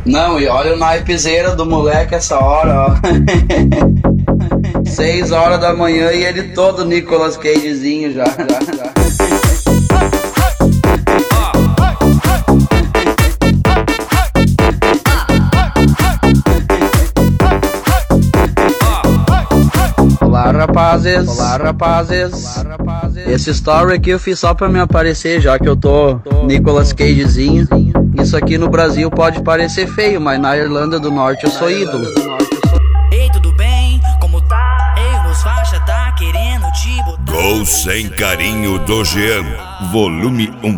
Não, e olha o naipezeira do moleque essa hora, ó. 6 horas da manhã e ele todo Nicolas Cagezinho já. Olá, rapazes. Olá, rapazes. Esse story aqui eu fiz só pra me aparecer, já que eu tô Nicolas Cagezinho. Isso aqui no Brasil pode parecer feio, mas na Irlanda do Norte eu sou ídolo. Ei, tudo bem? Como tá? Ei, meus faixa tá querendo te botar. Gol Sem Carinho do Jean, volume 1.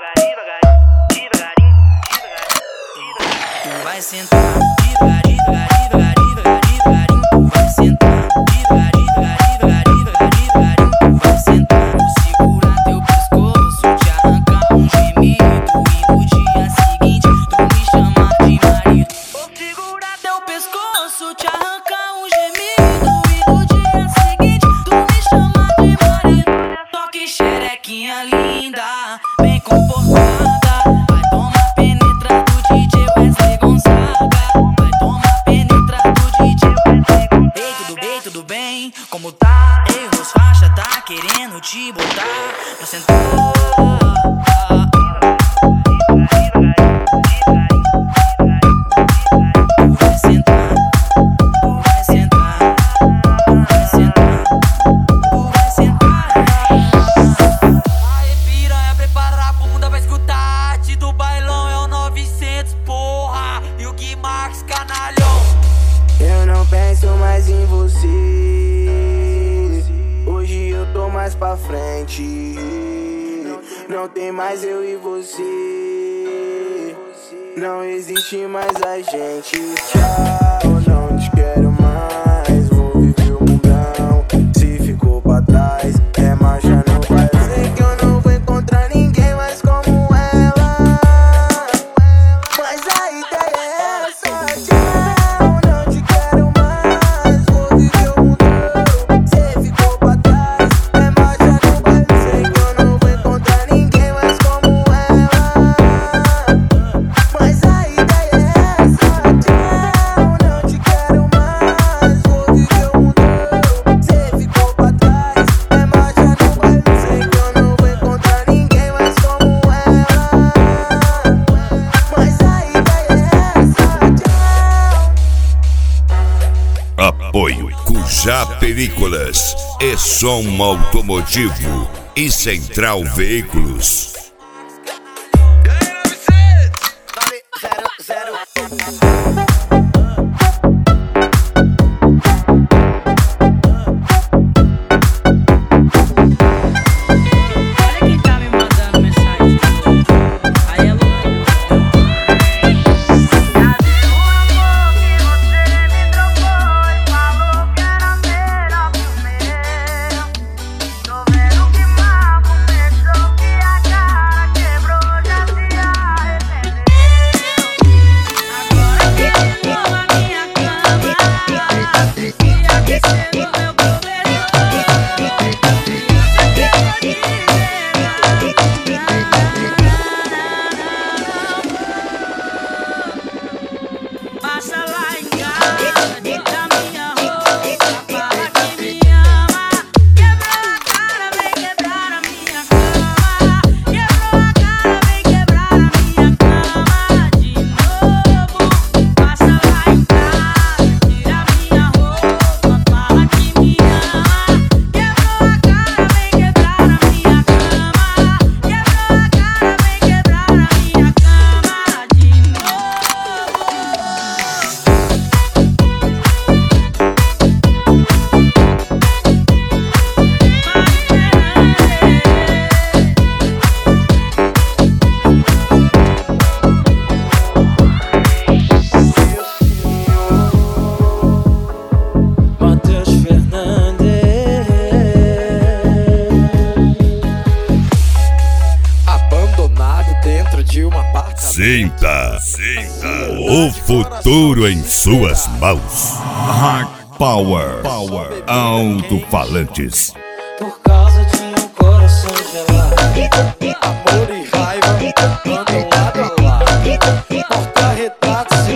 Tu vai sentar devagarinho, devagarinho, devagarinho. Tu vai sentar devagarinho, devagarinho, devagarinho. Tu vai sentar, vou segurar teu pescoço, te arrancar um gemido e no dia seguinte tu me chamar de marido. Vou segurar teu pescoço, te arrancar um gemido e no dia seguinte tu me chamar de marido. Toque xerequinha linda, bem comportada. Vai tomar penetra do DJ Wesley Gonzaga. Vai tomar penetra do DJ Wesley Gonzaga. Ei, tudo bem? Como tá? Ei, os faixa tá querendo te botar pra sentar. Eu não penso mais em você. Hoje eu tô mais pra frente. Não tem mais eu e você. Não existe mais a gente. Tchau, não te quero mais. Vou viver o mundão. Se ficou pra trás, é marcha, não vai. Sei que eu não vou encontrar ninguém mais como ela. Mas a ideia é essa. Tchau, não te quero mais. Vou viver o mundão. Se ficou pra trás, é marcha, não vai. Sei que eu não vou encontrar ninguém mais como ela. Mas a ideia é essa. Tchau, não te quero mais. Vou viver o mundão. Se ficou pra trás, é marcha, não vai. Sei que eu não vou encontrar ninguém mais como ela. Mas a ideia é essa. Tchau. Apoio Cujá Películas e Som Automotivo e Central Veículos. Olha quem tá me mandando mensagem. Aí é louco. Passa lá em casa, deita minha roupa, fala que me ama. Quebrou a cara, vem quebrar a minha cama. Quebrou a cara, vem quebrar a minha cama de novo. Passa lá em casa, tira minha roupa, fala que me ama. Quebrou a cara, vem quebrar a minha cama. Quebrou a cara, vem quebrar a minha cama de novo. Matheus Fernandes, abandonado dentro de uma apartamento. Sinta o futuro em suas mãos. Hard Power Alto-Falantes. Por causa de um coração gelado, amor e raiva andam lado a lado. Porta-retratos